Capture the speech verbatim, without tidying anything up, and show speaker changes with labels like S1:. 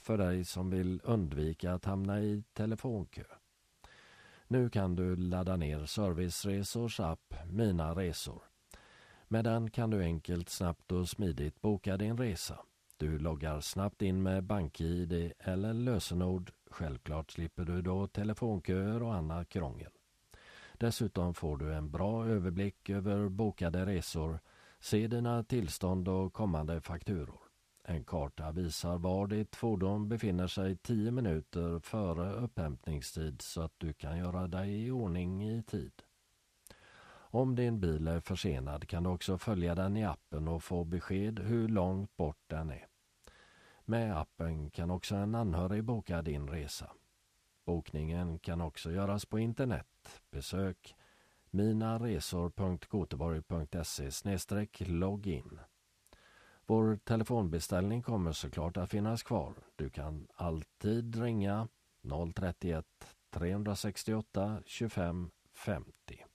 S1: för dig som vill undvika att hamna i telefonkö. Nu kan du ladda ner Serviceresors app Mina resor. Med den kan du enkelt, snabbt och smidigt boka din resa. Du loggar snabbt in med BankI D eller lösenord. Självklart slipper du då telefonköer och annat krångel. Dessutom får du en bra överblick över bokade resor, se dina tillstånd och kommande fakturor. En karta visar var ditt fordon befinner sig tio minuter före upphämtningstid så att du kan göra dig i ordning i tid. Om din bil är försenad kan du också följa den i appen och få besked hur långt bort den är. Med appen kan också en anhörig boka din resa. Bokningen kan också göras på internet. Besök minaresor punkt goteborg punkt se slash login. Vår telefonbeställning kommer såklart att finnas kvar. Du kan alltid ringa noll tre ett tre sex åtta tjugofem femtio.